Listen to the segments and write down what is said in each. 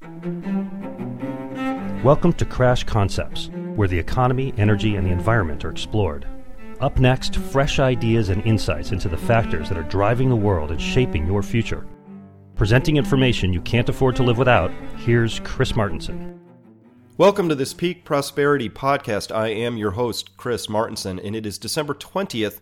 Welcome to Crash Concepts, where the economy, energy, and the environment are explored. Up next, fresh ideas and insights into the factors that are driving the world and shaping your future. Presenting information you can't afford to live without, here's Chris Martenson. Welcome to this Peak Prosperity Podcast. I am your host, Chris Martenson, and it is December 20th,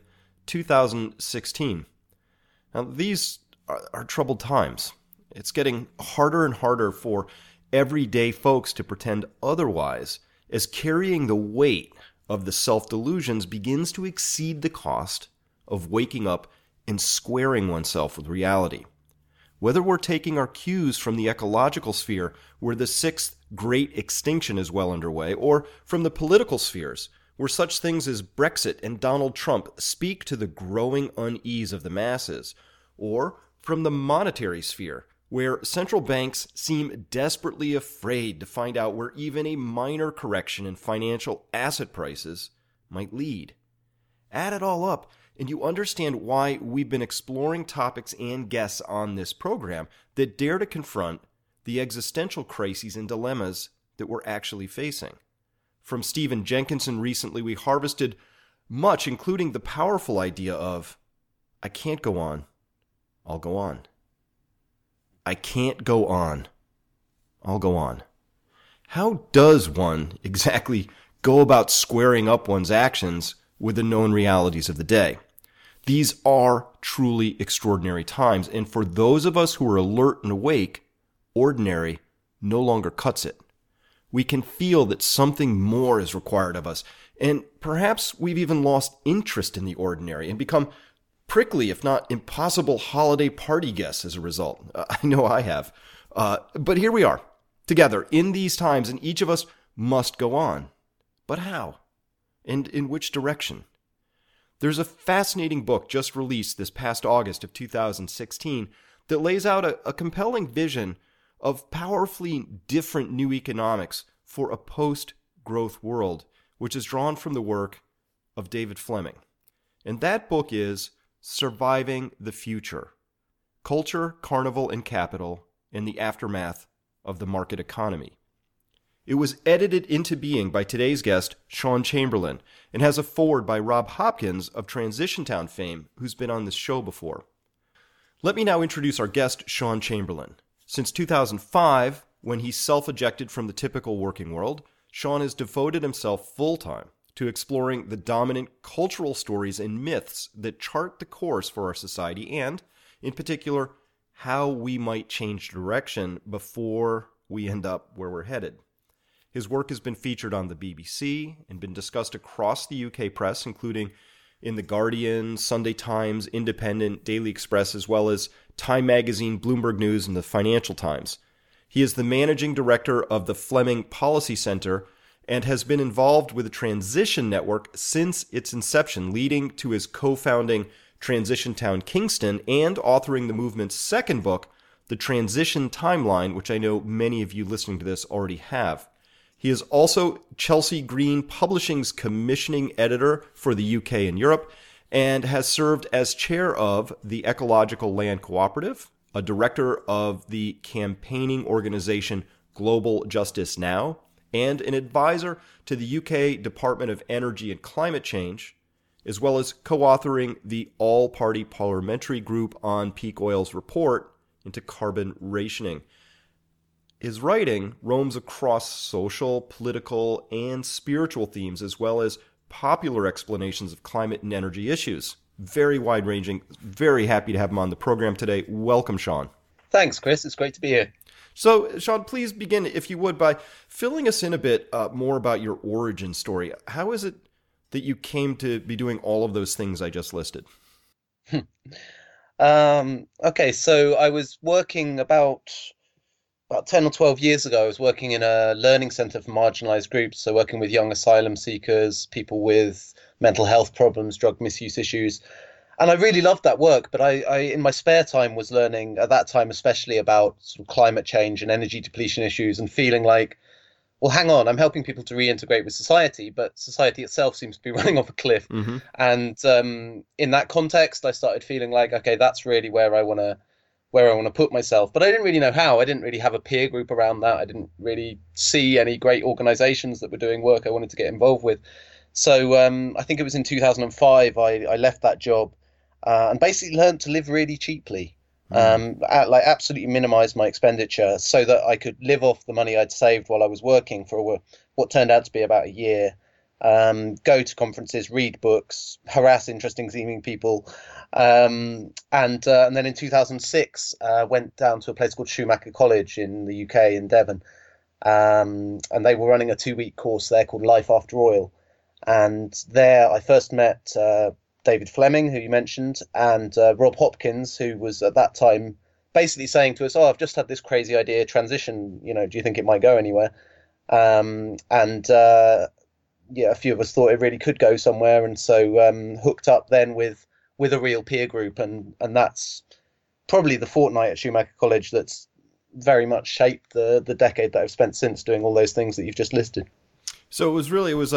2016. Now, these are troubled times. It's getting harder and harder for everyday folks to pretend otherwise, as carrying the weight of the self-delusions begins to exceed the cost of waking up and squaring oneself with reality. Whether we're taking our cues from the ecological sphere, where the sixth great extinction is well underway, or from the political spheres, where such things as Brexit and Donald Trump speak to the growing unease of the masses, or from the monetary sphere, where central banks seem desperately afraid to find out where even a minor correction in financial asset prices might lead. Add it all up, and you understand why we've been exploring topics and guests on this program that dare to confront the existential crises and dilemmas that we're actually facing. From Stephen Jenkinson recently, we harvested much, including the powerful idea of, I can't go on, I'll go on. I can't go on, I'll go on. How does one exactly go about squaring up one's actions with the known realities of the day? These are truly extraordinary times, and for those of us who are alert and awake, ordinary no longer cuts it. We can feel that something more is required of us, and perhaps we've even lost interest in the ordinary and become prickly, if not impossible, holiday party guests as a result. I know I have. But here we are, together in these times, and each of us must go on. But how? And in which direction? There's a fascinating book just released this past August of 2016 that lays out a compelling vision of powerfully different new economics for a post-growth world, which is drawn from the work of David Fleming. And that book is Surviving the Future: Culture, Carnival, and Capital in the Aftermath of the Market Economy. It was edited into being by today's guest, Sean Chamberlain, and has a foreword by Rob Hopkins of Transition Town fame, who's been on this show before. Let me now introduce our guest, Sean Chamberlain. Since 2005, when he self-ejected from the typical working world, Sean has devoted himself full-time to exploring the dominant cultural stories and myths that chart the course for our society and, in particular, how we might change direction before we end up where we're headed. His work has been featured on the BBC and been discussed across the UK press, including in The Guardian, Sunday Times, Independent, Daily Express, as well as Time Magazine, Bloomberg News, and the Financial Times. He is the managing director of the Fleming Policy Center and has been involved with the Transition Network since its inception, leading to his co-founding Transition Town Kingston and authoring the movement's second book, The Transition Timeline, which I know many of you listening to this already have. He is also Chelsea Green Publishing's commissioning editor for the UK and Europe, and has served as chair of the Ecological Land Cooperative, a director of the campaigning organization Global Justice Now, and an advisor to the UK Department of Energy and Climate Change, as well as co-authoring the all-party parliamentary group on Peak Oil's report into carbon rationing. His writing roams across social, political, and spiritual themes, as well as popular explanations of climate and energy issues. Very wide-ranging. Very happy to have him on the program today. Welcome, Sean. Thanks, Chris. It's great to be here. So, Sean, please begin, if you would, by filling us in a bit more about your origin story. How is it that you came to be doing all of those things I just listed? Okay, so I was working about 10 or 12 years ago. I was working in a learning centre for marginalised groups, so working with young asylum seekers, people with mental health problems, drug misuse issues. And I really loved that work, but I in my spare time was learning at that time, especially about sort of climate change and energy depletion issues, and feeling like, well, hang on, I'm helping people to reintegrate with society, but society itself seems to be running off a cliff. And in that context, I started feeling like, okay, that's really where I want where I want to put myself. But I didn't really know how. I didn't really have a peer group around that. I didn't really see any great organizations that were doing work I wanted to get involved with. So I think it was in 2005 I left that job and basically learned to live really cheaply. Like absolutely minimize my expenditure so that I could live off the money I'd saved while I was working for what turned out to be about a year. Go to conferences, read books, harass interesting seeming people, and then in 2006 went down to a place called Schumacher College in the UK in Devon, and they were running a 2-week course there called Life After Oil, and there I first met David Fleming, who you mentioned, and Rob Hopkins, who was at that time basically saying to us, "Oh, I've just had this crazy idea, transition. Do you think it might go anywhere?" Yeah, a few of us thought it really could go somewhere, and so hooked up then with a real peer group, and that's probably the fortnight at Schumacher College that's very much shaped the decade that I've spent since doing all those things that you've just listed. So it was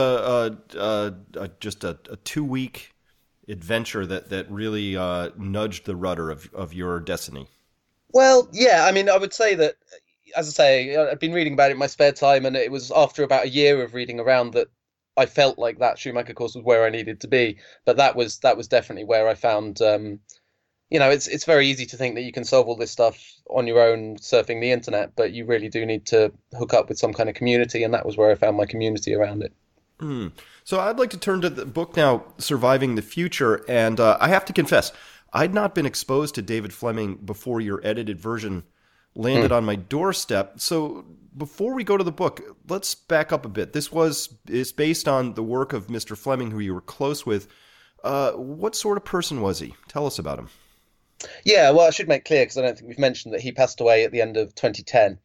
just a 2-week adventure that really nudged the rudder of your destiny. Well, yeah, I mean, I would say that, as I say, I've been reading about it in my spare time, and it was after about a year of reading around that I felt like that Schumacher course was where I needed to be. But that was definitely where I found, it's very easy to think that you can solve all this stuff on your own surfing the internet, but you really do need to hook up with some kind of community, and that was where I found my community around it. So I'd like to turn to the book now, Surviving the Future, and I have to confess, I'd not been exposed to David Fleming before your edited version landed on my doorstep. So before we go to the book, let's back up a bit. This is based on the work of Mr. Fleming, who you were close with. What sort of person was he? Tell us about him. Yeah, well, I should make clear, because I don't think we've mentioned that he passed away at the end of 2010.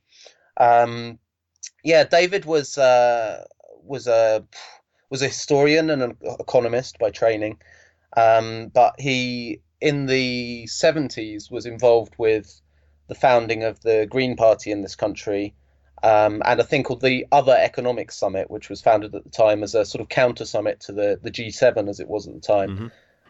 David was a historian and an economist by training, but he, in the 70s, was involved with the founding of the Green Party in this country, and a thing called the Other Economics Summit, which was founded at the time as a sort of counter summit to the G7 as it was at the time.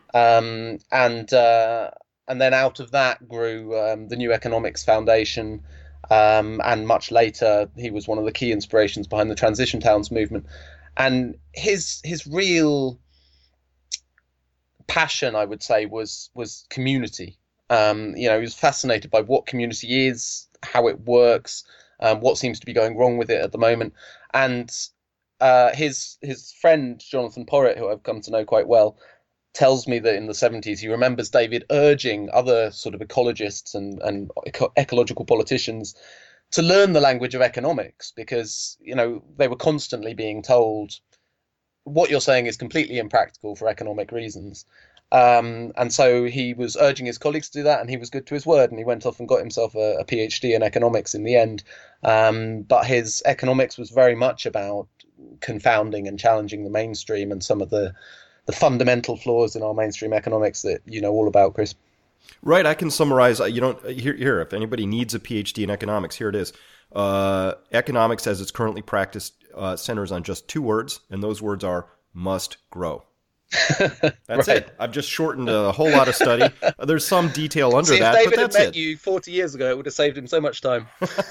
And then out of that grew the New Economics Foundation, and much later he was one of the key inspirations behind the Transition Towns movement. And his real passion, I would say, was community. He was fascinated by what community is, how it works, what seems to be going wrong with it at the moment. And his friend, Jonathan Porritt, who I've come to know quite well, tells me that in the 70s he remembers David urging other sort of ecologists and ecological politicians to learn the language of economics, because they were constantly being told what you're saying is completely impractical for economic reasons. And so he was urging his colleagues to do that, and he was good to his word, and he went off and got himself a PhD in economics in the end. But his economics was very much about confounding and challenging the mainstream and some of the fundamental flaws in our mainstream economics that you know all about, Chris. Right, I can summarize. Here. If anybody needs a PhD in economics, here it is. Economics, as it's currently practiced, centers on just 2 words, and those words are must grow. That's right. It. I've just shortened a whole lot of study. There's some detail under that, but that's it. If David had met you 40 years ago, it would have saved him so much time.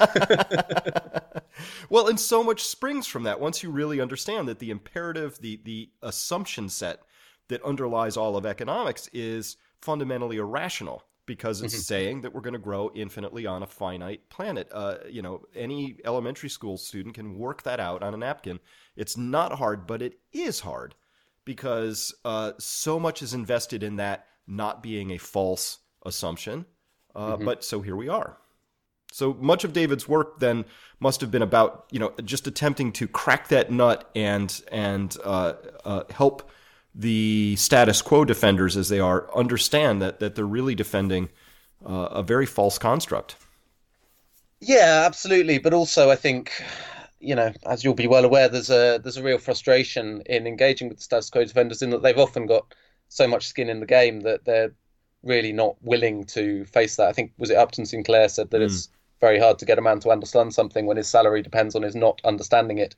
Well, and so much springs from that once you really understand that the imperative, the assumption set that underlies all of economics is fundamentally irrational, because it's saying that we're going to grow infinitely on a finite planet. Any elementary school student can work that out on a napkin. It's not hard, but it is hard, because so much is invested in that not being a false assumption. But so here we are. So much of David's work then must have been about, just attempting to crack that nut and help the status quo defenders, as they are, understand that they're really defending a very false construct. Yeah, absolutely. But also, I think, as you'll be well aware, there's a real frustration in engaging with the status quo defenders, in that they've often got so much skin in the game that they're really not willing to face that. I think, was it Upton Sinclair said that it's very hard to get a man to understand something when his salary depends on his not understanding it.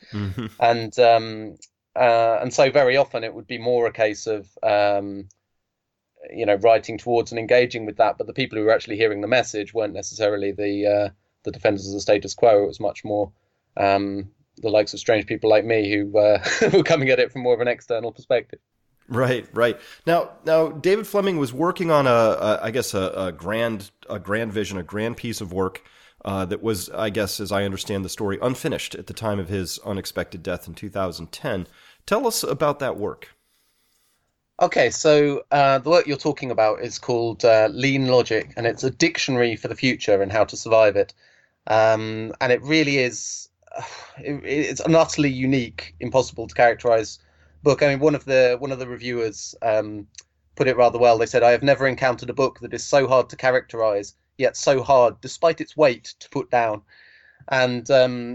And so very often it would be more a case of writing towards and engaging with that. But the people who were actually hearing the message weren't necessarily the defenders of the status quo. It was much more the likes of strange people like me who were coming at it from more of an external perspective. Right. Now, David Fleming was working on a grand vision, a grand piece of work that was, I guess, as I understand the story, unfinished at the time of his unexpected death in 2010. Tell us about that work. Okay, so the work you're talking about is called Lean Logic, and it's a dictionary for the future and how to survive it. And it really is, it's an utterly unique, impossible to characterize book. I mean, one of the reviewers put it rather well. They said, "I have never encountered a book that is so hard to characterize, yet so hard, despite its weight, to put down." And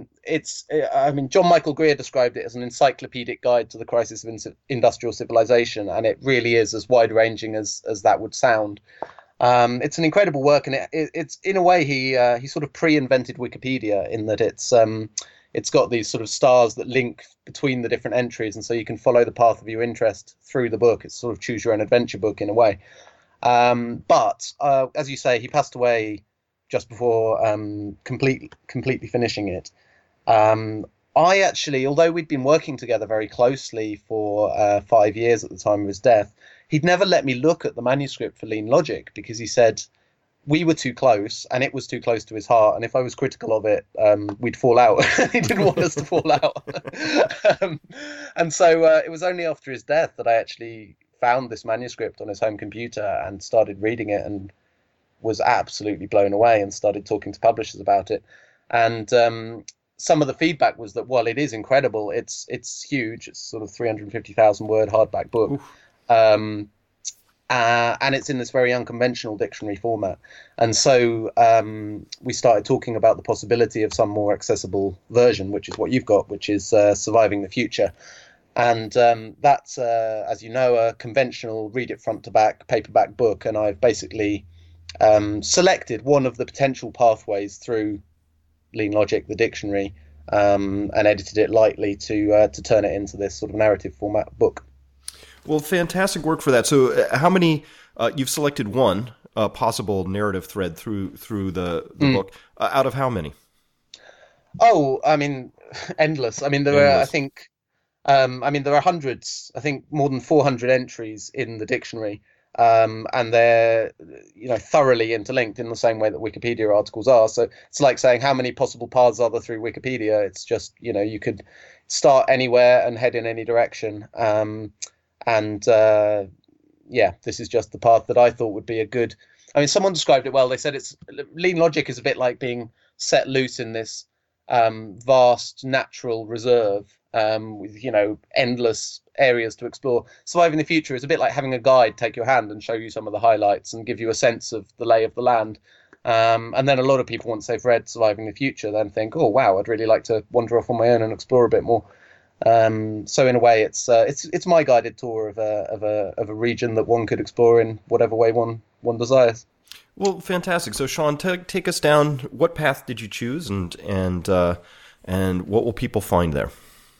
John Michael Greer described it as an encyclopedic guide to the crisis of industrial civilization, and it really is as wide-ranging as that would sound. It's an incredible work, and it's in a way he sort of pre-invented Wikipedia in that it's got these sort of stars that link between the different entries, and so you can follow the path of your interest through the book. It's sort of choose your own adventure book in a way. But as you say, he passed away just before completely finishing it. I actually, although we'd been working together very closely for 5 years at the time of his death, he'd never let me look at the manuscript for Lean Logic because he said we were too close and it was too close to his heart. And if I was critical of it, we'd fall out. He didn't want us to fall out. And so it was only after his death that I actually found this manuscript on his home computer and started reading it and was absolutely blown away and started talking to publishers about it. And some of the feedback was that, well, it is incredible. It's huge. It's sort of 350,000 word hardback book. And it's in this very unconventional dictionary format. And so we started talking about the possibility of some more accessible version, which is what you've got, which is Surviving the Future. And that's, as you know, a conventional read it front to back paperback book. And I've basically selected one of the potential pathways through Lean Logic, the dictionary, and edited it lightly to turn it into this sort of narrative format book. Well, fantastic work for that. So how many, you've selected one possible narrative thread through the book, out of how many? Oh, I mean, endless. I mean, there are, I think, there are hundreds, I think more than 400 entries in the dictionary. And they're, thoroughly interlinked in the same way that Wikipedia articles are. So it's like saying how many possible paths are there through Wikipedia? It's just, you could start anywhere and head in any direction. This is just the path that I thought would be a good. I mean, someone described it well. They said Lean Logic is a bit like being set loose in this vast natural reserve with endless areas to explore. Surviving the Future is a bit like having a guide take your hand and show you some of the highlights and give you a sense of the lay of the land. And then a lot of people, once they've read Surviving the Future, then think, oh wow, I'd really like to wander off on my own and explore a bit more. So in a way, it's my guided tour of a region that one could explore in whatever way one desires. Well, fantastic. So Sean, take us down. What path did you choose, and what will people find there?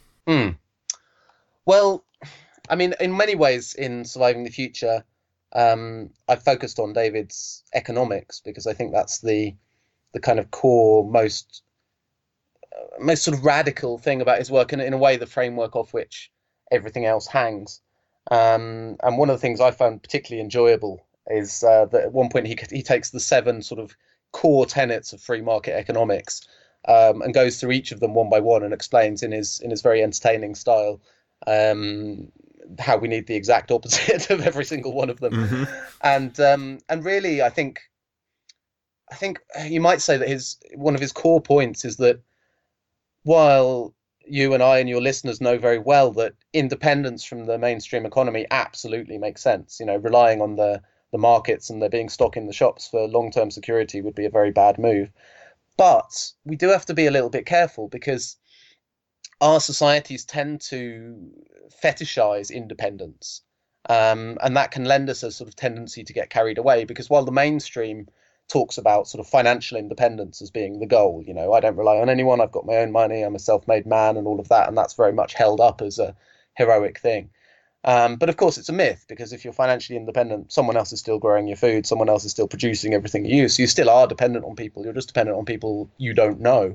Well, I mean, in many ways, in Surviving the Future, I focused on David's economics because I think that's the kind of core, most sort of radical thing about his work, and in a way, the framework off which everything else hangs. And one of the things I found particularly enjoyable is that at one point he takes the 7 sort of core tenets of free market economics and goes through each of them one by one and explains in his very entertaining style how we need the exact opposite of every single one of them. Mm-hmm. And really, I think you might say that one of his core points is that while you and I and your listeners know very well that independence from the mainstream economy absolutely makes sense, relying on the markets and there being stock in the shops for long-term security would be a very bad move. But we do have to be a little bit careful because our societies tend to fetishize independence. And that can lend us a sort of tendency to get carried away because while the mainstream talks about sort of financial independence as being the goal, I don't rely on anyone, I've got my own money, I'm a self-made man and all of that, and that's very much held up as a heroic thing. But of course, it's a myth, because if you're financially independent, someone else is still growing your food, someone else is still producing everything you use. So you still are dependent on people. You're just dependent on people you don't know.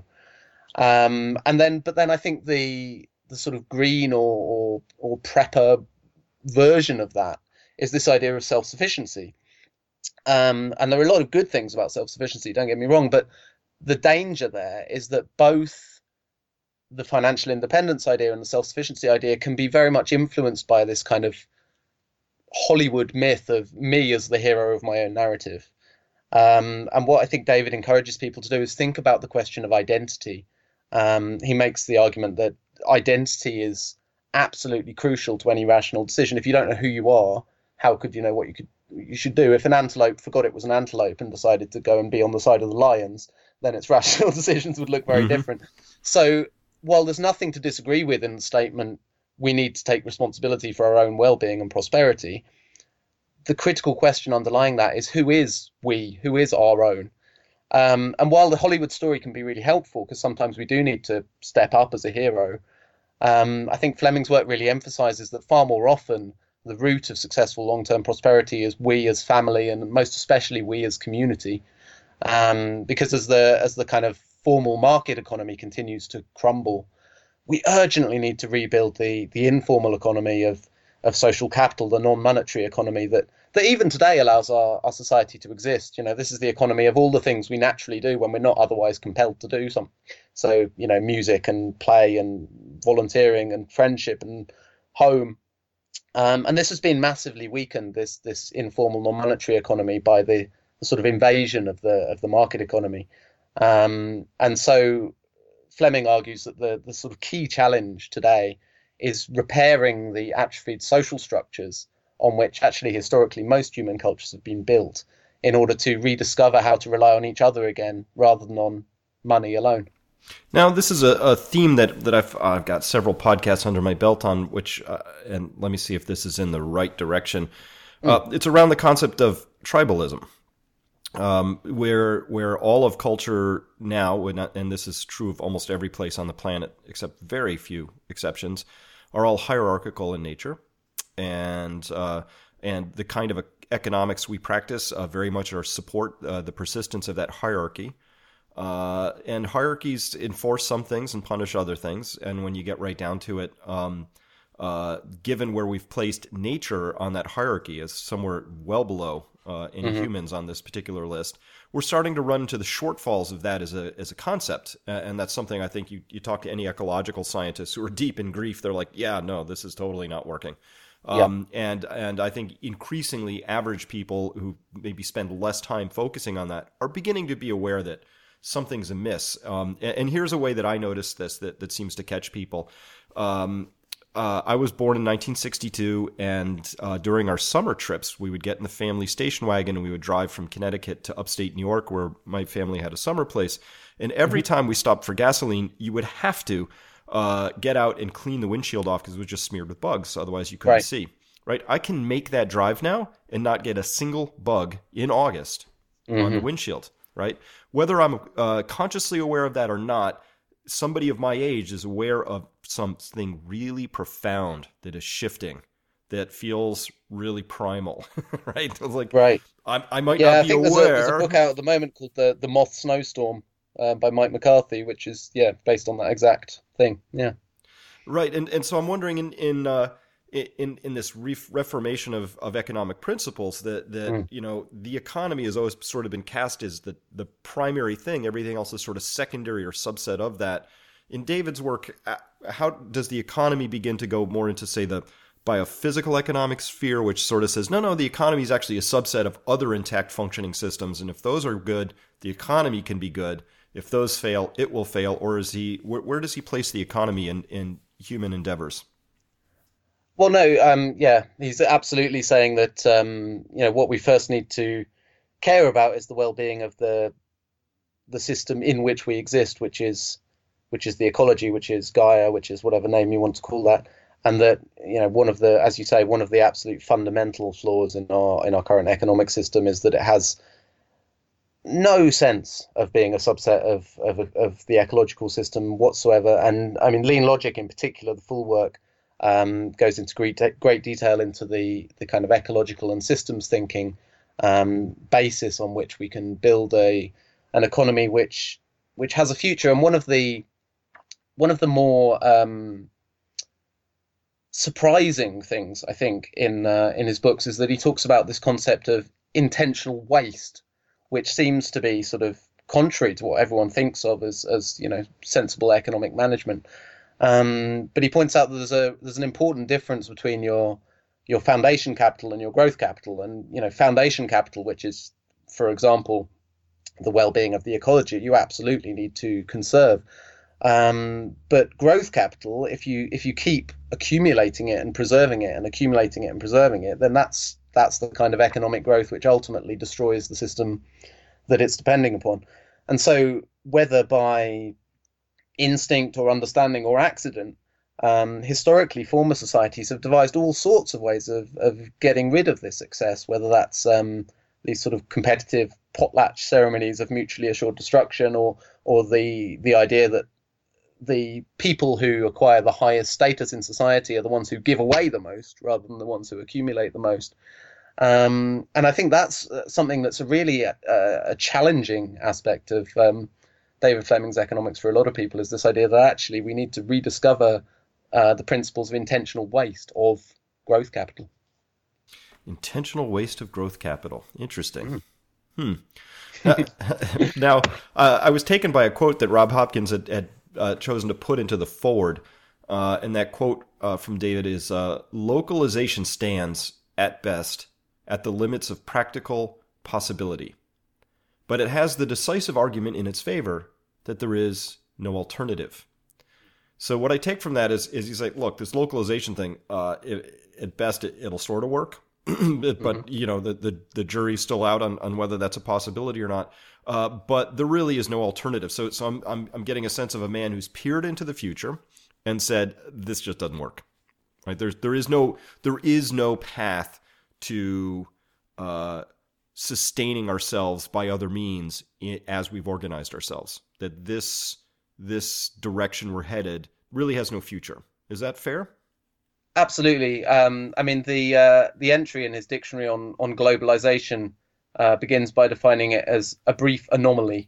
But then I think the sort of green or prepper version of that is this idea of self-sufficiency. And there are a lot of good things about self-sufficiency, don't get me wrong, but the danger there is that both the financial independence idea and the self-sufficiency idea can be very much influenced by this kind of Hollywood myth of me as the hero of my own narrative. And what I think David encourages people to do is think about the question of identity. He makes the argument that identity is absolutely crucial to any rational decision. If you don't know who you are, how could you know what you should do? If an antelope forgot it was an antelope and decided to go and be on the side of the lions, then its rational decisions would look very different. So while there's nothing to disagree with in the statement, we need to take responsibility for our own well-being and prosperity, the critical question underlying that is who is we? Who is our own? And while the Hollywood story can be really helpful, because sometimes we do need to step up as a hero, I think Fleming's work really emphasizes that far more often the root of successful long-term prosperity is we as family, and most especially we as community. Because as the kind of formal market economy continues to crumble, we urgently need to rebuild the informal economy of social capital, the non-monetary economy that even today allows our society to exist. This is the economy of all the things we naturally do when we're not otherwise compelled to do something. So, music and play and volunteering and friendship and home. And this has been massively weakened, this informal non-monetary economy, by the sort of invasion of the market economy. And so Fleming argues that the sort of key challenge today is repairing the atrophied social structures on which actually historically most human cultures have been built, in order to rediscover how to rely on each other again rather than on money alone. Now, this is a theme that I've got several podcasts under my belt on, which, and let me see if this is in the right direction. It's around the concept of tribalism, where all of culture now, and this is true of almost every place on the planet, except very few exceptions, are all hierarchical in nature, and the kind of economics we practice very much support the persistence of that hierarchy. And hierarchies enforce some things and punish other things. And when you get right down to it, given where we've placed nature on that hierarchy as somewhere well below any humans on this particular list, we're starting to run into the shortfalls of that as a concept. And that's something I think you talk to any ecological scientists who are deep in grief, they're like, yeah, no, this is totally not working. And I think increasingly average people who maybe spend less time focusing on that are beginning to be aware that something's amiss. And here's a way that I noticed this that seems to catch people. I was born in 1962, and during our summer trips, we would get in the family station wagon and we would drive from Connecticut to upstate New York, where my family had a summer place. And every time we stopped for gasoline, you would have to get out and clean the windshield off because it was just smeared with bugs. Otherwise, you couldn't see. Right? I can make that drive now and not get a single bug in August on the windshield. Right? Whether I'm consciously aware of that or not, somebody of my age is aware of something really profound that is shifting, that feels really primal, right? It's like, I might not be aware. There's a book out at the moment called The Moth Snowstorm by Mike McCarthy, which is based on that exact thing. Yeah, right. And so I'm wondering in this reformation of economic principles that the economy has always sort of been cast as the primary thing. Everything else is sort of secondary or subset of that. In David's work, how does the economy begin to go more into, say, the biophysical economic sphere, which sort of says, no, the economy is actually a subset of other intact functioning systems, and if those are good, the economy can be good. If those fail, it will fail. Or where does he place the economy in human endeavors? Well, no, he's absolutely saying that what we first need to care about is the well-being of the system in which we exist, which is the ecology, which is Gaia, which is whatever name you want to call that, and that one of the absolute fundamental flaws in our current economic system is that it has no sense of being a subset of the ecological system whatsoever. And I mean, Lean Logic in particular, the full work, goes into great detail into the kind of ecological and systems thinking basis on which we can build an economy which has a future. And one of the more surprising things, I think, in his books is that he talks about this concept of intentional waste, which seems to be sort of contrary to what everyone thinks of as sensible economic management. But he points out that there's an important difference between your foundation capital and your growth capital. And foundation capital, which is, for example, the well-being of the ecology, you absolutely need to conserve. But growth capital, if you keep accumulating it and preserving it and accumulating it and preserving it, then that's the kind of economic growth which ultimately destroys the system that it's depending upon. And so whether by instinct or understanding or accident, historically former societies have devised all sorts of ways of getting rid of this excess, whether that's these sort of competitive potlatch ceremonies of mutually assured destruction, or the idea that the people who acquire the highest status in society are the ones who give away the most rather than the ones who accumulate the most. And I think that's something that's a really a challenging aspect of David Fleming's economics for a lot of people, is this idea that actually we need to rediscover the principles of intentional waste of growth capital. Intentional waste of growth capital. Interesting. Now, I was taken by a quote that Rob Hopkins had chosen to put into the foreword, and that quote from David is, "Localization stands, at best, at the limits of practical possibility. But it has the decisive argument in its favor that there is no alternative." So what I take from that is he's like, look, this localization thing, at best, it'll sort of work. But the jury's still out on whether that's a possibility or not. But there really is no alternative. So I'm getting a sense of a man who's peered into the future and said, this just doesn't work. Right? There is no path to sustaining ourselves by other means as we've organized ourselves. That this direction we're headed really has no future. Is that fair? Absolutely. I mean, the entry in his dictionary on globalization begins by defining it as a brief anomaly.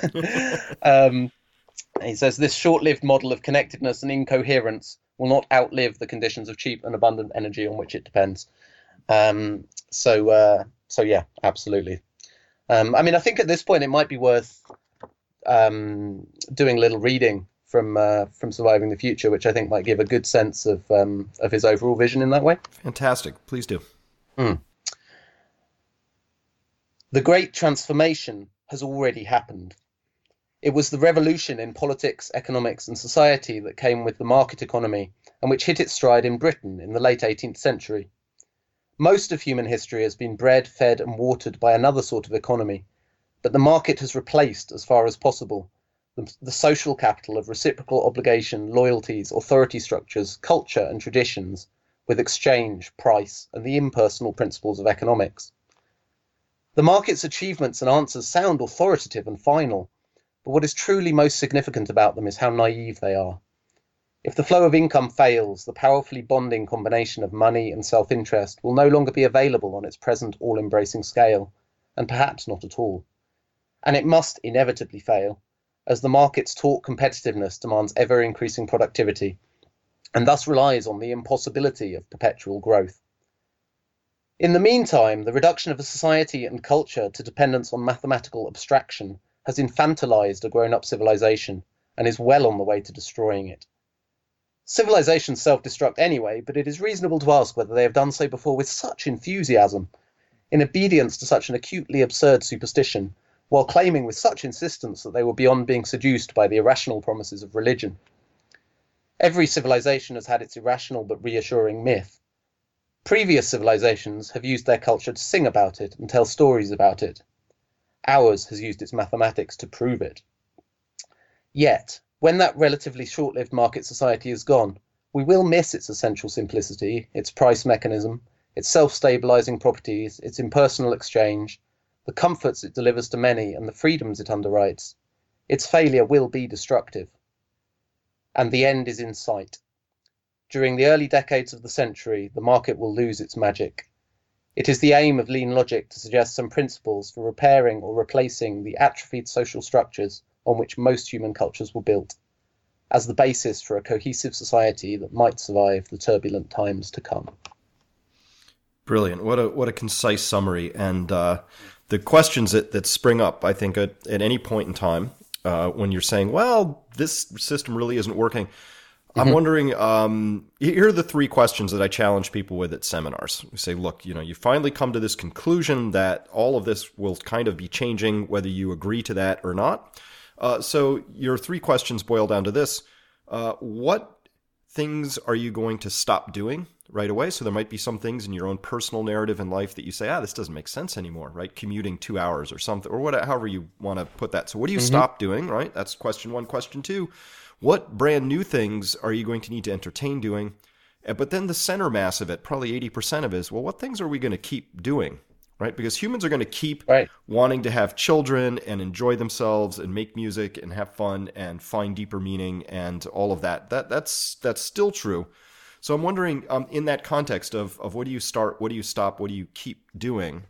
He says this short-lived model of connectedness and incoherence will not outlive the conditions of cheap and abundant energy on which it depends. So yeah, absolutely. I mean, I think at this point it might be worth doing a little reading from Surviving the Future, which I think might give a good sense of his overall vision in that way. Fantastic. Please do. The great transformation has already happened. It was the revolution in politics, economics, and society that came with the market economy, and which hit its stride in Britain in the late 18th century. Most of human history has been bred, fed, and watered by another sort of economy, but the market has replaced, as far as possible, the social capital of reciprocal obligation, loyalties, authority structures, culture, and traditions, with exchange, price, and the impersonal principles of economics. The market's achievements and answers sound authoritative and final, but what is truly most significant about them is how naive they are. If the flow of income fails, the powerfully bonding combination of money and self-interest will no longer be available on its present all-embracing scale, and perhaps not at all. And it must inevitably fail, as the market's taught competitiveness demands ever-increasing productivity, and thus relies on the impossibility of perpetual growth. In the meantime, the reduction of a society and culture to dependence on mathematical abstraction has infantilized a grown-up civilization and is well on the way to destroying it. Civilizations self-destruct anyway, but it is reasonable to ask whether they have done so before with such enthusiasm, in obedience to such an acutely absurd superstition, while claiming with such insistence that they were beyond being seduced by the irrational promises of religion. Every civilization has had its irrational but reassuring myth. Previous civilizations have used their culture to sing about it and tell stories about it. Ours has used its mathematics to prove it. Yet, when that relatively short-lived market society is gone, we will miss its essential simplicity, its price mechanism, its self-stabilizing properties, its impersonal exchange, the comforts it delivers to many, and the freedoms it underwrites. Its failure will be destructive. And the end is in sight. During the early decades of the century, the market will lose its magic. It is the aim of lean logic to suggest some principles for repairing or replacing the atrophied social structures on which most human cultures were built, as the basis for a cohesive society that might survive the turbulent times to come. Brilliant. What a concise summary. And the questions that spring up, I think, at any point in time, when you're saying, well, this system really isn't working, I'm wondering, here are the three questions that I challenge people with at seminars. We say, look, you finally come to this conclusion that all of this will kind of be changing, whether you agree to that or not. So your three questions boil down to this. What things are you going to stop doing right away? So there might be some things in your own personal narrative in life that you say, this doesn't make sense anymore, right? Commuting 2 hours or something, or however you want to put that. So what do you stop doing, right? That's question one. Question two, what brand new things are you going to need to entertain doing? But then the center mass of it, probably 80% of it is, well, what things are we going to keep doing, right? Because humans are going to keep wanting to have children and enjoy themselves and make music and have fun and find deeper meaning and all of that. That's still true. So I'm wondering, in that context of what do you start, what do you stop, what do you keep doing?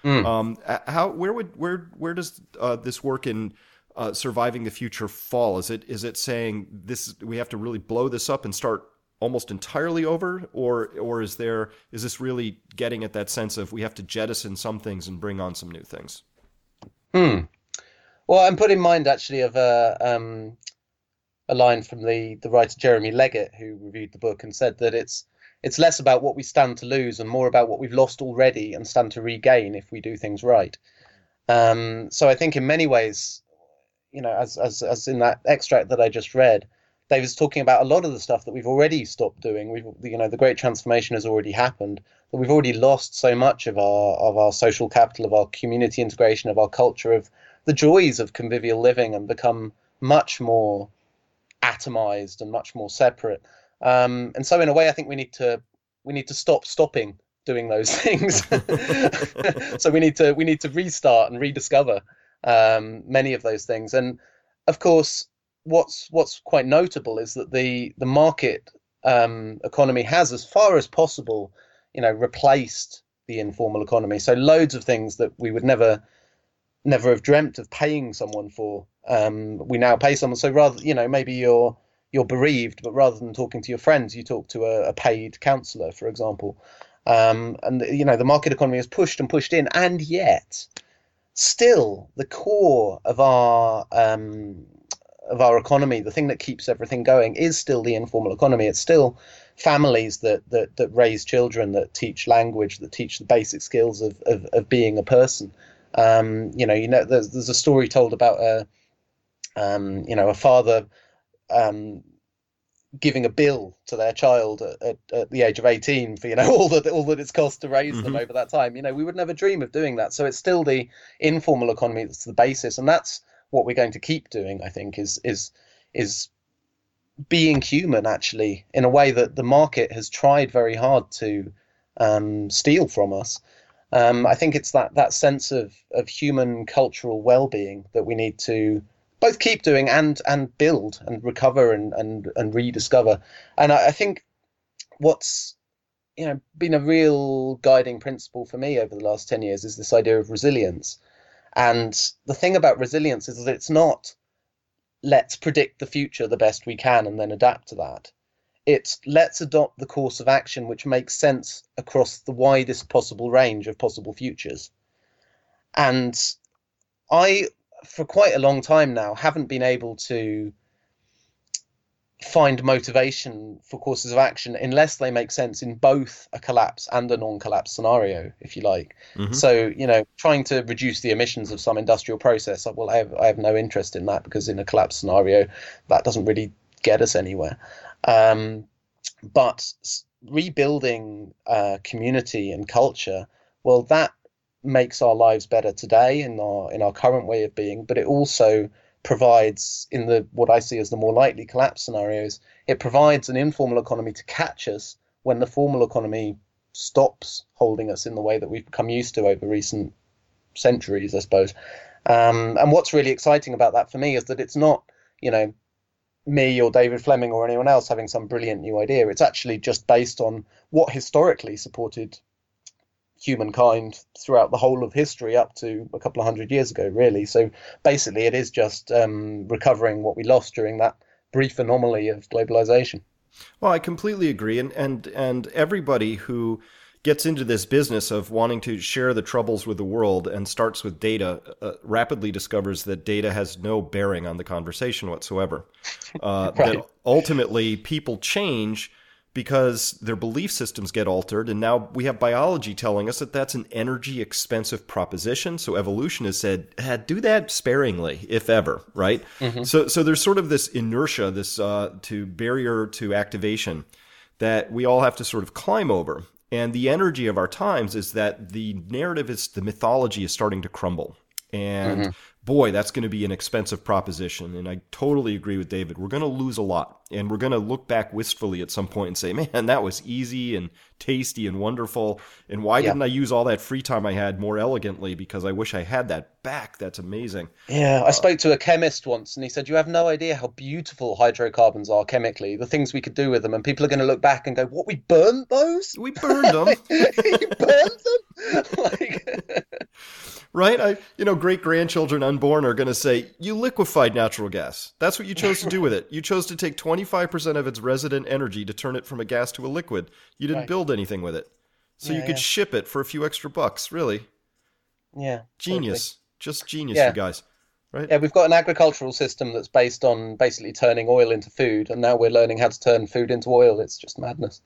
Where does this work in surviving the future fall? Is it saying we have to really blow this up and start almost entirely over, or is this really getting at that sense of we have to jettison some things and bring on some new things? Well, I'm put in mind actually of a line from the writer Jeremy Leggett, who reviewed the book and said that it's less about what we stand to lose and more about what we've lost already and stand to regain if we do things right. So I think in many ways, as in that extract that I just read, David's talking about a lot of the stuff that we've already stopped doing. The great transformation has already happened, but we've already lost so much of our social capital, of our community integration, of our culture, of the joys of convivial living, and become much more atomized and much more separate. And so in a way, I think we need to stop stopping doing those things. So we need to restart and rediscover many of those things. And of course, what's quite notable is that the market economy has, as far as possible, replaced the informal economy. So loads of things that we would never have dreamt of paying someone for, we now pay someone. So rather, maybe you're bereaved, but rather than talking to your friends, you talk to a paid counsellor, for example. And the market economy has pushed and pushed in, and yet still the core of our economy, the thing that keeps everything going, is still the informal economy. It's still families that raise children, that teach language, that teach the basic skills of being a person. There's a story told about a father giving a bill to their child at the age of 18 for all that it's cost to raise them over that time. We would never dream of doing that. So it's still the informal economy that's the basis, and that's what we're going to keep doing, I think, is being human, actually, in a way that the market has tried very hard to steal from us. I think it's that sense of human cultural well-being that we need to both keep doing and build and recover and rediscover. And I think what's been a real guiding principle for me over the last 10 years is this idea of resilience. And the thing about resilience is that it's not let's predict the future the best we can and then adapt to that. It's let's adopt the course of action which makes sense across the widest possible range of possible futures. And I, for quite a long time now, haven't been able to find motivation for courses of action unless they make sense in both a collapse and a non-collapse scenario, if you like. So, trying to reduce the emissions of some industrial process, well, I have no interest in that, because in a collapse scenario, that doesn't really get us anywhere. But rebuilding community and culture, well, that makes our lives better today in our current way of being, but it also provides, in what I see as the more likely collapse scenarios, it provides an informal economy to catch us when the formal economy stops holding us in the way that we've become used to over recent centuries, I suppose. And what's really exciting about that for me is that it's not, me or David Fleming or anyone else having some brilliant new idea. It's actually just based on what historically supported humankind throughout the whole of history up to a couple of hundred years ago, really. So basically, it is just recovering what we lost during that brief anomaly of globalization. Well, I completely agree, and everybody who gets into this business of wanting to share the troubles with the world and starts with data rapidly discovers that data has no bearing on the conversation whatsoever. Right. That ultimately people change because their belief systems get altered, and now we have biology telling us that that's an energy expensive proposition. So evolution has said, do that sparingly, if ever, right? Mm-hmm. So there's sort of this inertia, this to barrier to activation that we all have to sort of climb over. And the energy of our times is that the narrative is, the mythology is starting to crumble. And boy, that's going to be an expensive proposition. And I totally agree with David. We're going to lose a lot. And we're going to look back wistfully at some point and say, man, that was easy and tasty and wonderful. And why didn't I use all that free time I had more elegantly? Because I wish I had that back. That's amazing. Yeah, I spoke to a chemist once and he said, you have no idea how beautiful hydrocarbons are chemically, the things we could do with them. And people are going to look back and go, what, we burned those? We burned them. You burned them? Like... Right? Great-grandchildren unborn are going to say, you liquefied natural gas. That's what you chose to do with it. You chose to take 25% of its resident energy to turn it from a gas to a liquid. You didn't build anything with it. So you could ship it for a few extra bucks, really. Yeah. Genius. Totally. Just genius, you guys. Right? Yeah, we've got an agricultural system that's based on basically turning oil into food, and now we're learning how to turn food into oil. It's just madness.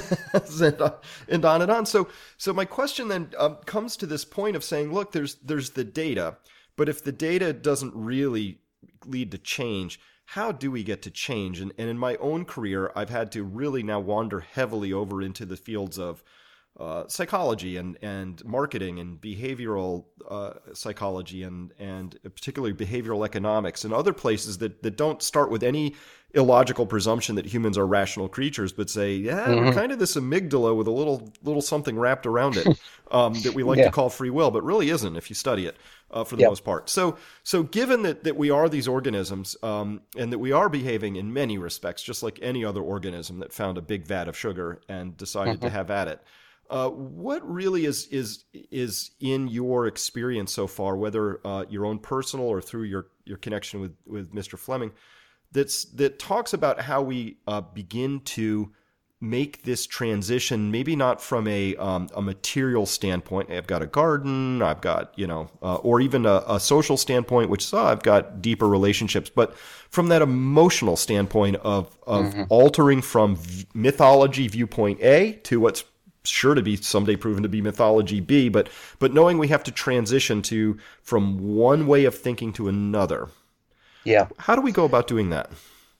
and on and on. So my question then comes to this point of saying, look, there's the data, but if the data doesn't really lead to change, how do we get to change? And in my own career, I've had to really now wander heavily over into the fields of psychology and marketing and behavioral psychology and particularly behavioral economics and other places that don't start with any illogical presumption that humans are rational creatures, but say, we're kind of this amygdala with a little something wrapped around it that we like to call free will, but really isn't if you study it for the most part. So given that we are these organisms and that we are behaving in many respects just like any other organism that found a big vat of sugar and decided to have at it, what really is in your experience so far, whether your own personal or through your connection with Mr. Fleming, that talks about how we begin to make this transition, maybe not from a material standpoint. I've got a garden, I've got, or even a social standpoint, which is, I've got deeper relationships, but from that emotional standpoint of altering from mythology viewpoint A to what's sure to be someday proven to be mythology B, but knowing we have to transition from one way of thinking to another. Yeah. How do we go about doing that?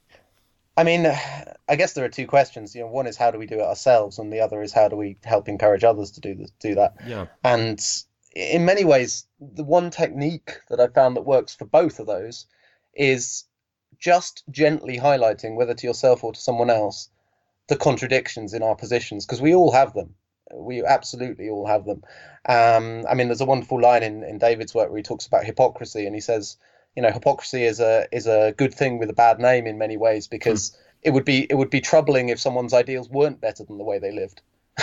I mean, I guess there are two questions. One is how do we do it ourselves, and the other is how do we help encourage others to do that? Yeah. And in many ways, the one technique that I found that works for both of those is just gently highlighting, whether to yourself or to someone else, the contradictions in our positions, because we all have them. We absolutely all have them. I mean, there's a wonderful line in David's work where he talks about hypocrisy, and he says, hypocrisy is a good thing with a bad name in many ways, because it would be troubling if someone's ideals weren't better than the way they lived.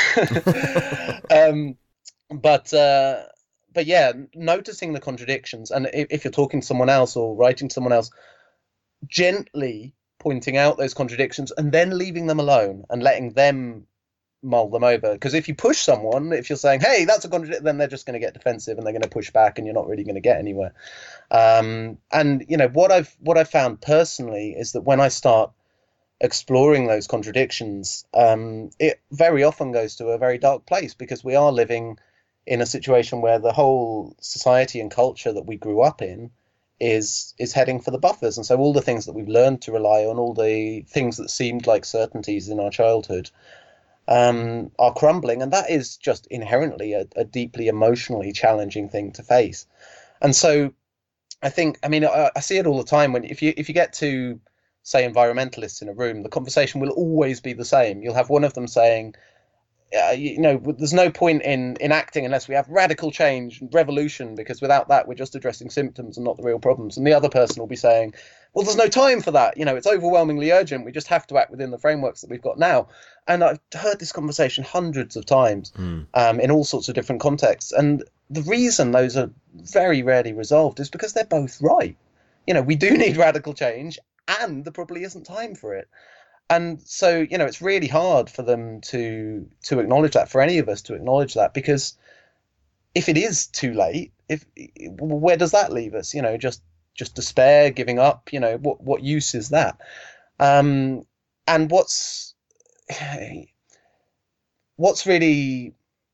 But yeah, noticing the contradictions, and if you're talking to someone else or writing to someone else, gently pointing out those contradictions and then leaving them alone and letting them mull them over. Because if you push someone, if you're saying, hey, that's a contradiction, then they're just going to get defensive and they're going to push back and you're not really going to get anywhere. And what I've found personally is that when I start exploring those contradictions, it very often goes to a very dark place, because we are living in a situation where the whole society and culture that we grew up in is heading for the buffers. And so all the things that we've learned to rely on, all the things that seemed like certainties in our childhood, are crumbling. And that is just inherently a deeply emotionally challenging thing to face. And so I see it all the time when if you get to, say, environmentalists in a room, the conversation will always be the same. You'll have one of them saying, there's no point in acting unless we have radical change and revolution, because without that, we're just addressing symptoms and not the real problems. And the other person will be saying, well, there's no time for that. It's overwhelmingly urgent. We just have to act within the frameworks that we've got now. And I've heard this conversation hundreds of times in all sorts of different contexts. And the reason those are very rarely resolved is because they're both right. We do need radical change, and there probably isn't time for it. And so, it's really hard for them to acknowledge that, for any of us to acknowledge that, because if it is too late, where does that leave us? Just despair, giving up. What use is that? And what's really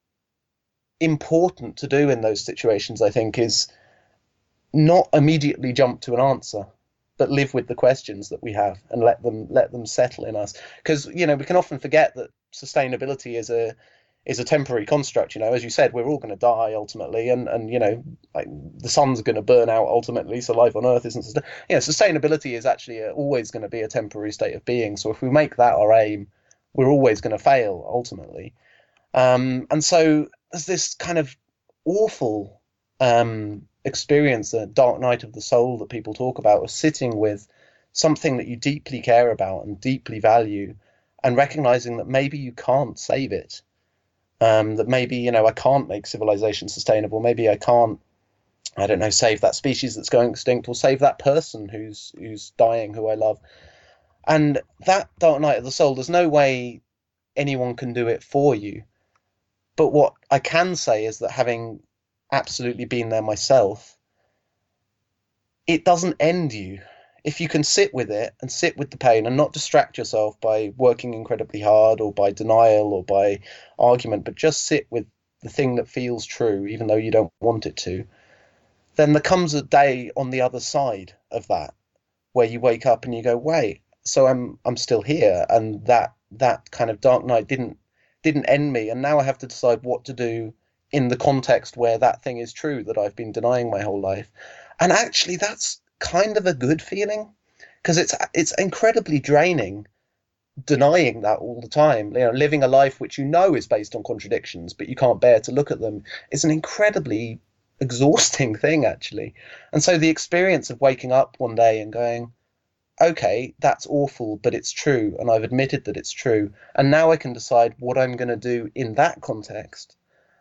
important to do in those situations, I think, is not immediately jump to an answer, but live with the questions that we have and let them settle in us. Because we can often forget that sustainability is a temporary construct. As you said, we're all going to die ultimately, and like the sun's going to burn out ultimately, so life on Earth isn't sustainability is actually always going to be a temporary state of being. So if we make that our aim, we're always going to fail ultimately. And so there's this kind of awful experience, the dark night of the soul that people talk about, of sitting with something that you deeply care about and deeply value, and recognizing that maybe you can't save it, that maybe I can't make civilization sustainable, maybe I can't, I don't know, save that species that's going extinct, or save that person who's dying, who I love. And that dark night of the soul, there's no way anyone can do it for you. But what I can say is that, having absolutely been there myself, it doesn't end you. If you can sit with it and sit with the pain and not distract yourself by working incredibly hard or by denial or by argument, but just sit with the thing that feels true, even though you don't want it to, then there comes a day on the other side of that where you wake up and you go, wait, so I'm still here, and that kind of dark night didn't end me, and now I have to decide what to do in the context where that thing is true that I've been denying my whole life. And actually, that's kind of a good feeling, because it's incredibly draining denying that all the time. Living a life which is based on contradictions, but you can't bear to look at them, is an incredibly exhausting thing, actually. And so the experience of waking up one day and going, okay, that's awful, but it's true, and I've admitted that it's true, and now I can decide what I'm going to do in that context.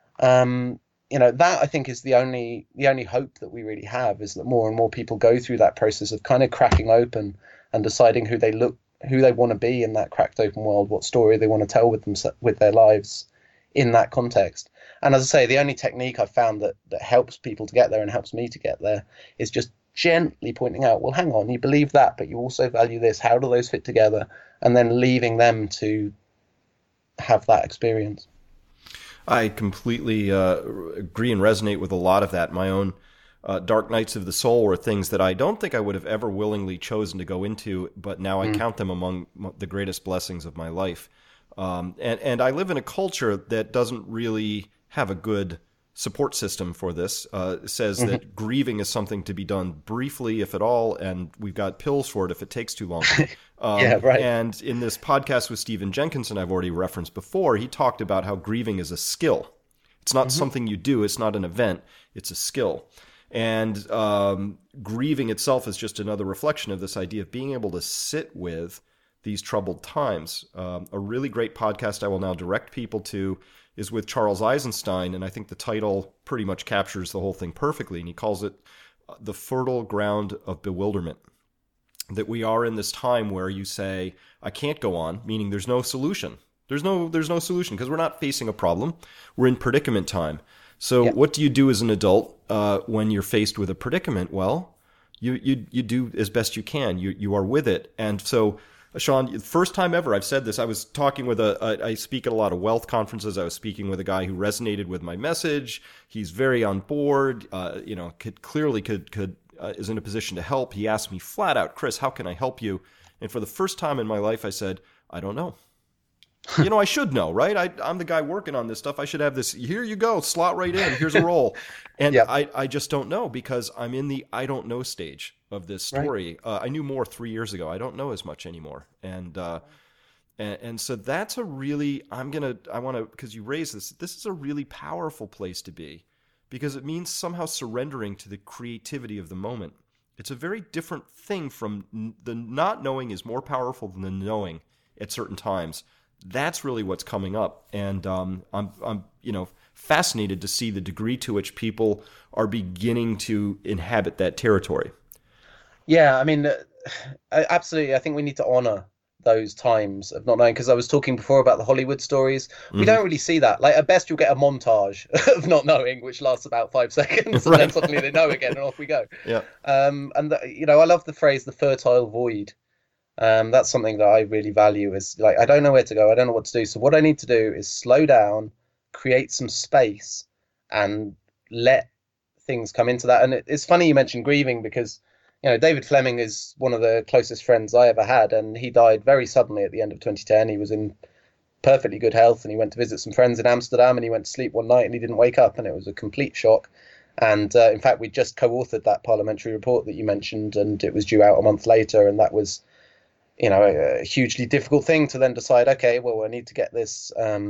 That I think is the only hope that we really have, is that more and more people go through that process of kind of cracking open and deciding who they want to be in that cracked open world, what story they want to tell with their lives in that context. And as I say, the only technique I've found that helps people to get there and helps me to get there is just gently pointing out, well, hang on, you believe that, but you also value this. How do those fit together? And then leaving them to have that experience. I completely agree and resonate with a lot of that. My own dark nights of the soul were things that I don't think I would have ever willingly chosen to go into, but now I count them among the greatest blessings of my life. And I live in a culture that doesn't really have a good support system for this. It says that grieving is something to be done briefly, if at all, and we've got pills for it if it takes too long. Yeah, right. And in this podcast with Stephen Jenkinson, I've already referenced before, he talked about how grieving is a skill. It's not something you do. It's not an event. It's a skill. And grieving itself is just another reflection of this idea of being able to sit with these troubled times. A really great podcast I will now direct people to is with Charles Eisenstein, and I think the title pretty much captures the whole thing perfectly, and he calls it The Fertile Ground of Bewilderment. That we are in this time where you say, I can't go on, meaning there's no solution. There's no solution, because we're not facing a problem. We're in predicament time. So What do you do as an adult when you're faced with a predicament? Well, you do as best you can. You are with it. And so, Sean, first time ever I've said this, I was talking with I speak at a lot of wealth conferences. I was speaking with a guy who resonated with my message. He's very on board, could is in a position to help. He asked me flat out, Chris, how can I help you? And for the first time in my life, I said, I don't know. I should know, right? I'm the guy working on this stuff. I should have this. Here you go. Slot right in. Here's a role. And I just don't know, because I'm in the I don't know stage of this story. Right. I knew more 3 years ago. I don't know as much anymore. And And so that's a really, because you raised this is a really powerful place to be, because it means somehow surrendering to the creativity of the moment. It's a very different thing from the not knowing is more powerful than the knowing at certain times. That's really what's coming up. And I'm fascinated to see the degree to which people are beginning to inhabit that territory. Yeah, I mean, absolutely. I think we need to honor those times of not knowing, because I was talking before about the Hollywood stories. We don't really see that. Like, at best, you'll get a montage of not knowing, which lasts about 5 seconds, and then suddenly they know again, and off we go. Yeah. I love the phrase "the fertile void." That's something that I really value. Is like, I don't know where to go, I don't know what to do. So what I need to do is slow down, create some space, and let things come into that. And it's funny you mentioned grieving, because David Fleming is one of the closest friends I ever had, and he died very suddenly at the end of 2010. He was in perfectly good health, and he went to visit some friends in Amsterdam, and he went to sleep one night, and he didn't wake up, and it was a complete shock. And in fact, we just co-authored that parliamentary report that you mentioned, and it was due out a month later, and that was, a hugely difficult thing to then decide, okay, well, I need to get this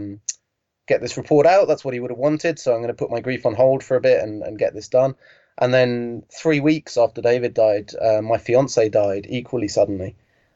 report out. That's what he would have wanted, so I'm going to put my grief on hold for a bit and get this done. And then 3 weeks after David died, my fiance died equally suddenly.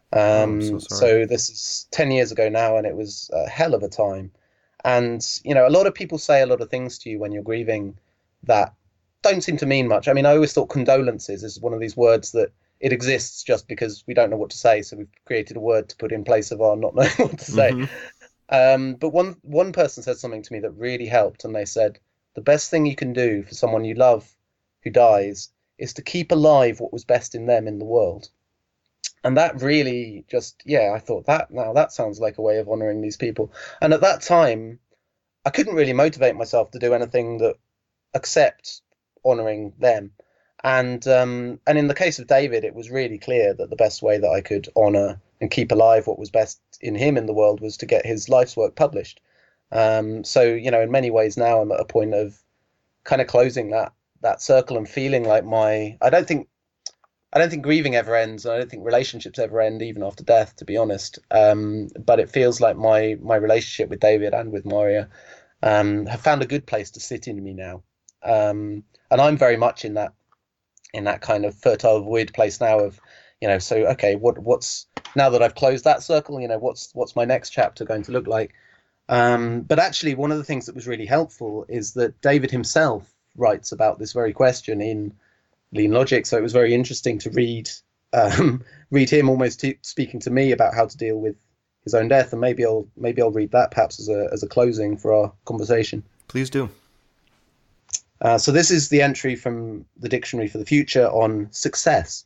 So this is 10 years ago now, and it was a hell of a time. And, a lot of people say a lot of things to you when you're grieving that don't seem to mean much. I mean, I always thought condolences is one of these words that it exists just because we don't know what to say. So we've created a word to put in place of our not knowing what to say. Mm-hmm. But one person said something to me that really helped. And they said, the best thing you can do for someone you love who dies is to keep alive what was best in them in the world. And that really just, I thought that sounds like a way of honoring these people. And at that time, I couldn't really motivate myself to do anything that except honoring them. And in the case of David, it was really clear that the best way that I could honor and keep alive what was best in him in the world was to get his life's work published. So, in many ways now I'm at a point of kind of closing that circle and feeling like I don't think grieving ever ends, and I don't think relationships ever end, even after death, to be honest. But it feels like my relationship with David and with Maria have found a good place to sit in me now. And I'm very much in that kind of fertile void place now of, so okay, what's now that I've closed that circle, what's my next chapter going to look like? But actually, one of the things that was really helpful is that David himself writes about this very question in Lean Logic. So it was very interesting to read him almost speaking to me about how to deal with his own death. And maybe I'll read that perhaps as a closing for our conversation. Please do. So this is the entry from the Dictionary for the Future on success.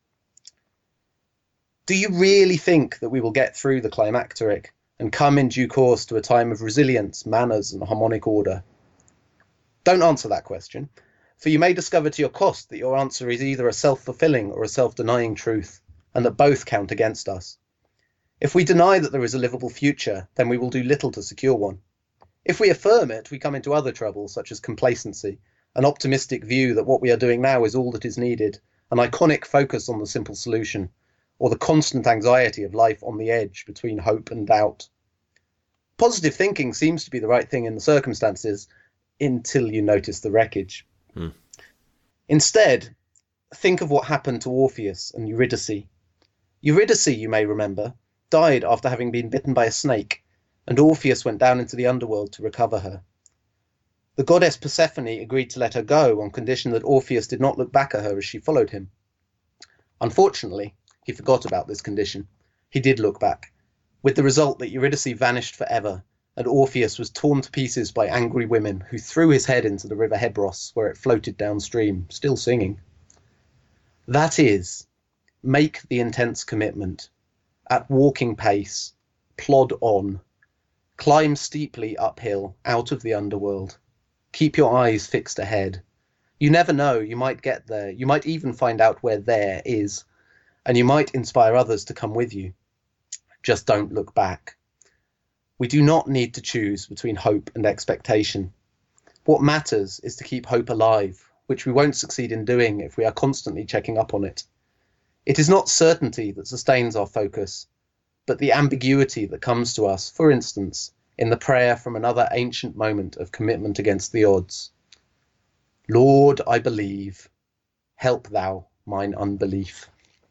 Do you really think that we will get through the climacteric and come in due course to a time of resilience, manners, and harmonic order? Don't answer that question, for you may discover to your cost that your answer is either a self-fulfilling or a self-denying truth, and that both count against us. If we deny that there is a livable future, then we will do little to secure one. If we affirm it, we come into other troubles, such as complacency, an optimistic view that what we are doing now is all that is needed, an iconic focus on the simple solution, or the constant anxiety of life on the edge between hope and doubt. Positive thinking seems to be the right thing in the circumstances, until you notice the wreckage. Instead, think of what happened to Orpheus and Eurydice. Eurydice, you may remember, died after having been bitten by a snake, and Orpheus went down into the underworld to recover her. The goddess Persephone agreed to let her go on condition that Orpheus did not look back at her as she followed him. Unfortunately, he forgot about this condition. He did look back, with the result that Eurydice vanished forever, and Orpheus was torn to pieces by angry women who threw his head into the river Hebros, where it floated downstream, still singing. That is, make the intense commitment. At walking pace, plod on. Climb steeply uphill, out of the underworld. Keep your eyes fixed ahead. You never know, you might get there. You might even find out where there is. And you might inspire others to come with you. Just don't look back. We do not need to choose between hope and expectation. What matters is to keep hope alive, which we won't succeed in doing if we are constantly checking up on it. It is not certainty that sustains our focus, but the ambiguity that comes to us, for instance, in the prayer from another ancient moment of commitment against the odds. Lord, I believe, help thou mine unbelief.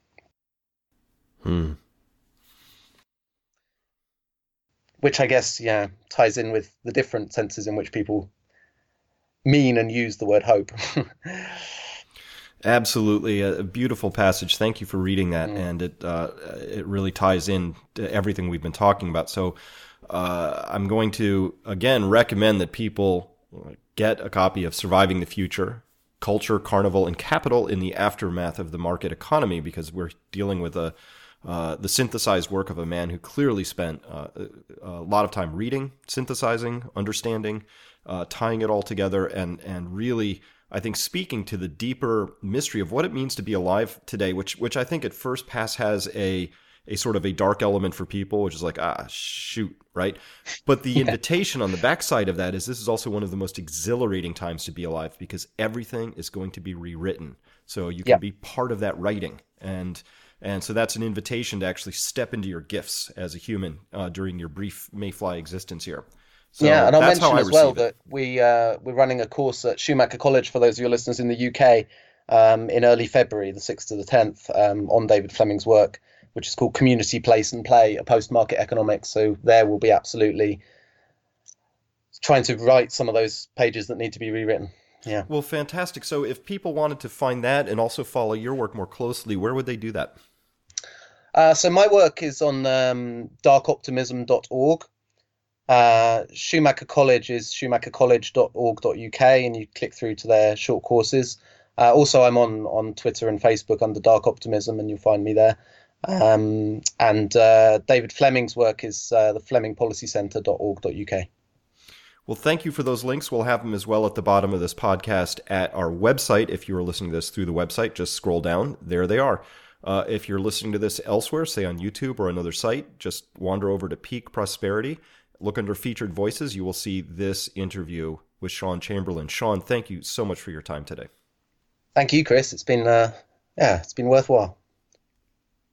Which I guess, ties in with the different senses in which people mean and use the word hope. Absolutely. A beautiful passage. Thank you for reading that. And it really ties in to everything we've been talking about. So I'm going to, again, recommend that people get a copy of Surviving the Future, Culture, Carnival, and Capital in the Aftermath of the Market Economy, because we're dealing with the synthesized work of a man who clearly spent a lot of time reading, synthesizing, understanding, tying it all together, and really, I think, speaking to the deeper mystery of what it means to be alive today, which I think at first pass has a sort of a dark element for people, which is like, shoot, right? But the invitation on the backside of that is this is also one of the most exhilarating times to be alive, because everything is going to be rewritten. So you can be part of that writing. And so that's an invitation to actually step into your gifts as a human during your brief mayfly existence here. So and I'll mention as well that we're running a course at Schumacher College for those of your listeners in the UK in early February, the 6th to the 10th, on David Fleming's work, which is called Community, Place and Play, a Post-Market Economics. So there we'll be absolutely trying to write some of those pages that need to be rewritten. Yeah. Well, fantastic. So if people wanted to find that and also follow your work more closely, where would they do that? So my work is on darkoptimism.org. Schumacher College is schumachercollege.org.uk, and you click through to their short courses. Also, I'm on Twitter and Facebook under Dark Optimism, and you'll find me there. And David Fleming's work is the flemingpolicycentre.org.uk. Well, thank you for those links. We'll have them as well at the bottom of this podcast at our website. If you are listening to this through the website, just scroll down. There they are. If you're listening to this elsewhere, say on YouTube or another site, just wander over to Peak Prosperity. Look under Featured Voices. You will see this interview with Sean Chamberlain. Sean, thank you so much for your time today. Thank you, Chris. It's been worthwhile.